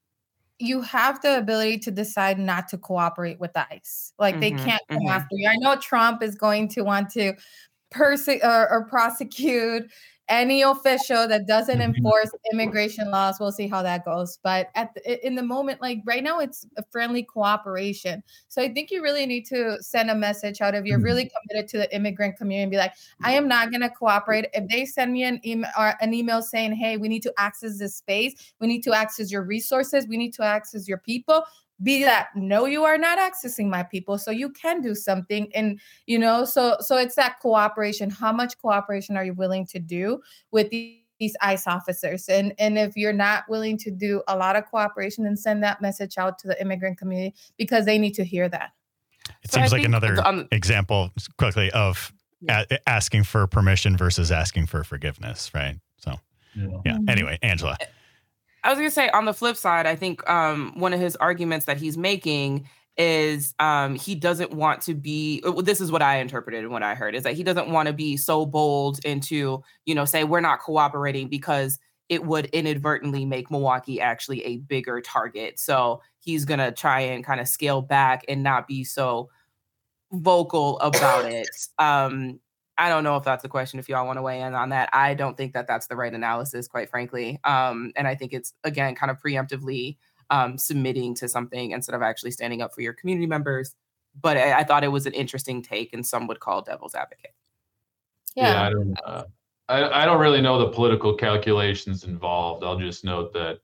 you have the ability to decide not to cooperate with ICE. Like mm-hmm, they can't come mm-hmm. after you. I know Trump is going to want to persecute or, or prosecute any official that doesn't enforce immigration laws. We'll see how that goes. But at the, in the moment, like right now, it's a friendly cooperation. So I think you really need to send a message out if you're really committed to the immigrant community and be like, I am not going to cooperate. If they send me an email or an email saying, hey, we need to access this space, we need to access your resources, we need to access your people, be that, no, you are not accessing my people, so you can do something. And, you know, so so it's that cooperation. How much cooperation are you willing to do with these, these ICE officers? And, and if you're not willing to do a lot of cooperation, then send that message out to the immigrant community because they need to hear that. It so seems I like another um, example quickly of yeah. a- asking for permission versus asking for forgiveness, right? So, yeah. yeah. Mm-hmm. Anyway, Angela. I was going to say, on the flip side, I think um, one of his arguments that he's making is um, he doesn't want to be, this is what I interpreted and what I heard, is that he doesn't want to be so bold into, you know, say we're not cooperating because it would inadvertently make Milwaukee actually a bigger target. So he's going to try and kind of scale back and not be so vocal about it. Um, I don't know if that's a question, if y'all want to weigh in on that. I don't think that that's the right analysis, quite frankly. Um, and I think it's, again, kind of preemptively um, submitting to something instead of actually standing up for your community members. But I, I thought it was an interesting take, and some would call devil's advocate. Yeah, yeah I don't uh, I, I don't really know the political calculations involved. I'll just note that,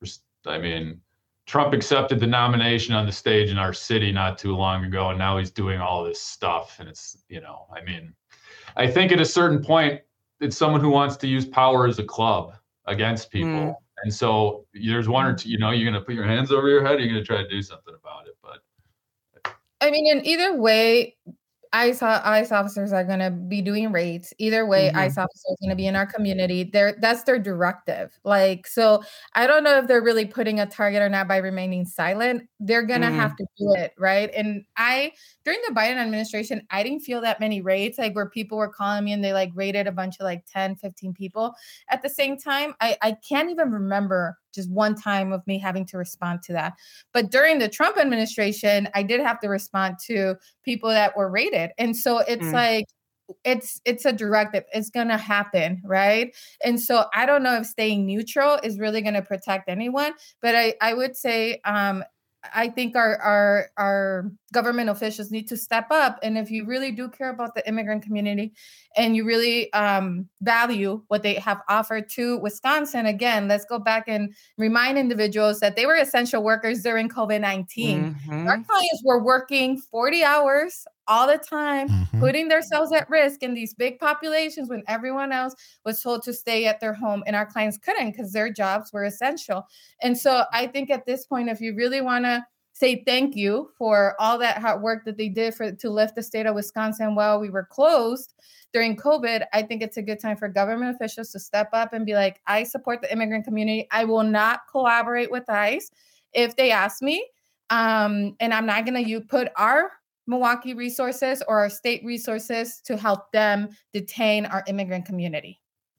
I mean, Trump accepted the nomination on the stage in our city not too long ago, and now he's doing all this stuff. And it's, you know, I mean, I think at a certain point, it's someone who wants to use power as a club against people. Mm. And so there's one or two, you know, you're going to put your hands over your head, or you're going to try to do something about it. But I mean, in either way, ICE, ICE officers are going to be doing raids. Either way, mm-hmm. ICE officers are going to be in our community. They're, that's their directive. Like, so I don't know if they're really putting a target or not by remaining silent. They're going to mm-hmm. have to do it, right? And I, during the Biden administration, I didn't feel that many raids, like where people were calling me and they like raided a bunch of like ten, fifteen people. At the same time, I, I can't even remember just one time of me having to respond to that. But during the Trump administration, I did have to respond to people that were raided. And so it's mm. like, it's it's a directive. It's going to happen, right? And so I don't know if staying neutral is really going to protect anyone, but I, I would say um, I think our, our our government officials need to step up. And if you really do care about the immigrant community and you really um, value what they have offered to Wisconsin, again, let's go back and remind individuals that they were essential workers during COVID nineteen. Mm-hmm. Our clients were working forty hours all the time, mm-hmm. putting themselves at risk in these big populations when everyone else was told to stay at their home, and our clients couldn't because their jobs were essential. And so I think at this point, if you really want to say thank you for all that hard work that they did for to lift the state of Wisconsin while we were closed during COVID, I think it's a good time for government officials to step up and be like, I support the immigrant community. I will not collaborate with ICE if they ask me. Um, and I'm not going to you put our Milwaukee resources or our state resources to help them detain our immigrant community.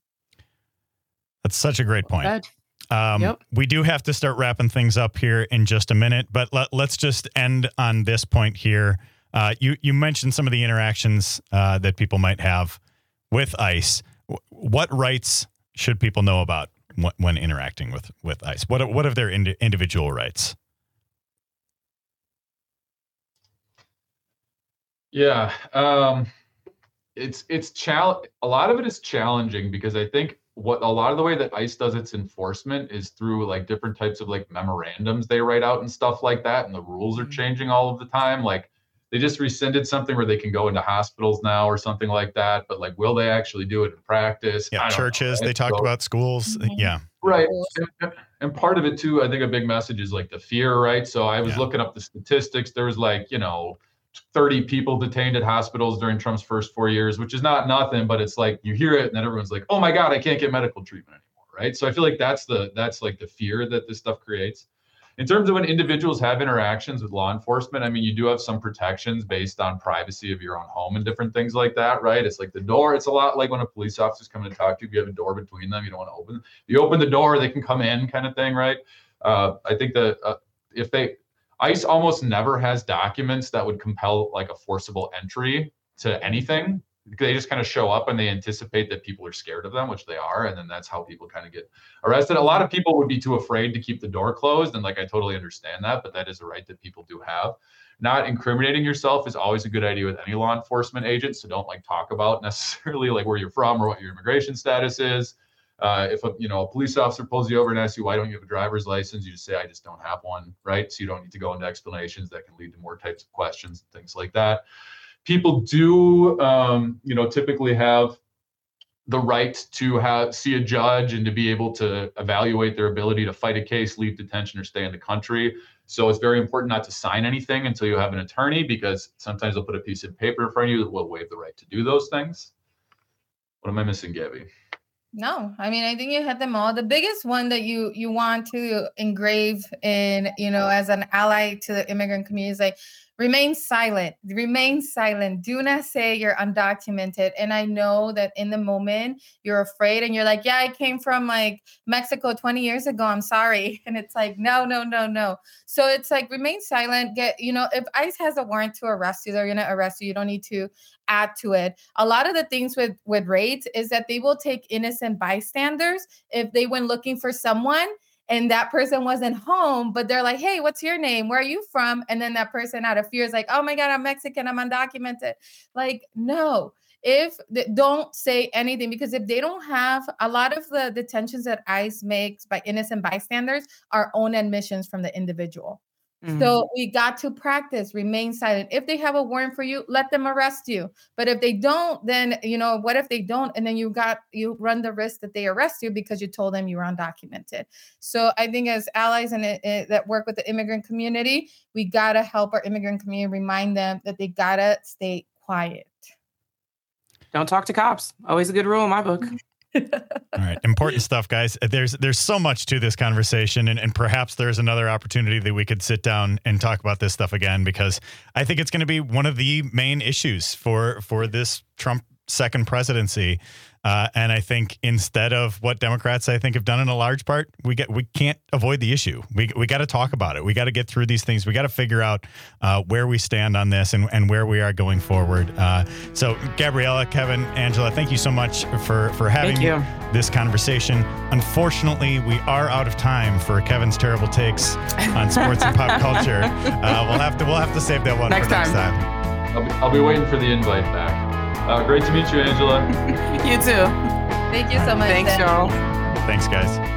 That's such a great point. Good. Um, yep. We do have to start wrapping things up here in just a minute, but let, let's just end on this point here. Uh, you, you mentioned some of the interactions uh, that people might have with ICE. What rights should people know about when interacting with, with ICE? What, what are their ind- individual rights? Yeah, um, it's it's chal- a lot of it is challenging because I think what a lot of the way that ICE does its enforcement is through like different types of like memorandums they write out and stuff like that, and the rules are changing all of the time. Like they just rescinded something where they can go into hospitals now or something like that. But like, will they actually do it in practice? Yeah, churches, know, right? They talked so, about schools. Mm-hmm. Yeah. Right. And, and part of it too, I think a big message is like the fear, right? So I was yeah. looking up the statistics. There was like, you know, thirty people detained at hospitals during Trump's first four years, which is not nothing, but it's like you hear it and then everyone's like, oh my God, I can't get medical treatment anymore, right? So I feel like that's the that's like the fear that this stuff creates. In terms of when individuals have interactions with law enforcement, I mean, you do have some protections based on privacy of your own home and different things like that, right? It's like the door. It's a lot like when a police officer's coming to talk to you. If you have a door between them, you don't want to open. You open the door, they can come in, kind of thing, right? Uh, I think that uh, if they, ICE almost never has documents that would compel like a forcible entry to anything. They just kind of show up and they anticipate that people are scared of them, which they are. And then that's how people kind of get arrested. A lot of people would be too afraid to keep the door closed. And like, I totally understand that, but that is a right that people do have. Not incriminating yourself is always a good idea with any law enforcement agent. So don't like talk about necessarily like where you're from or what your immigration status is. Uh, if a, you know, a police officer pulls you over and asks you, why don't you have a driver's license? You just say, I just don't have one, right? So you don't need to go into explanations that can lead to more types of questions and things like that. People do, um, you know, typically have the right to have see a judge and to be able to evaluate their ability to fight a case, leave detention, or stay in the country. So it's very important not to sign anything until you have an attorney, because sometimes they'll put a piece of paper in front of you that will waive the right to do those things. What am I missing, Gabby? No, I mean, I think you hit them all. The biggest one that you you want to engrave in, you know, as an ally to the immigrant community is like, remain silent, remain silent. Do not say you're undocumented. And I know that in the moment you're afraid and you're like, yeah, I came from like Mexico twenty years ago. I'm sorry. And it's like, no, no, no, no. So it's like, remain silent. Get, you know, if ICE has a warrant to arrest you, they're going to arrest you. You don't need to add to it. A lot of the things with, with raids is that they will take innocent bystanders if they went looking for someone and that person wasn't home, but they're like, hey, what's your name? Where are you from? And then that person out of fear is like, oh my God, I'm Mexican, I'm undocumented. Like, no, if they don't say anything, because if they don't have, a lot of the detentions that ICE makes by innocent bystanders are own admissions from the individual. Mm-hmm. So we got to practice, remain silent. If they have a warrant for you, let them arrest you. But if they don't, then, you know, what if they don't? And then you got, you run the risk that they arrest you because you told them you were undocumented. So I think as allies and it, it, that work with the immigrant community, we got to help our immigrant community, remind them that they got to stay quiet. Don't talk to cops. Always a good rule in my book. All right. Important stuff, guys. There's there's so much to this conversation, and, and perhaps there's another opportunity that we could sit down and talk about this stuff again, because I think it's going to be one of the main issues for for this Trump second presidency. Uh, and I think instead of what Democrats, I think, have done in a large part, we get we can't avoid the issue. We we got to talk about it. We got to get through these things. We got to figure out uh, where we stand on this and, and where we are going forward. Uh, so, Gabriella, Kevin, Angela, thank you so much for, for having this conversation. Unfortunately, we are out of time for Kevin's terrible takes on sports and pop culture. Uh, we'll have to we'll have to save that one next for next time. time. I'll be, I'll be waiting for the invite back. Uh, great to meet you, Angela. You too. Thank you so much. Thanks, y'all. Thanks, guys.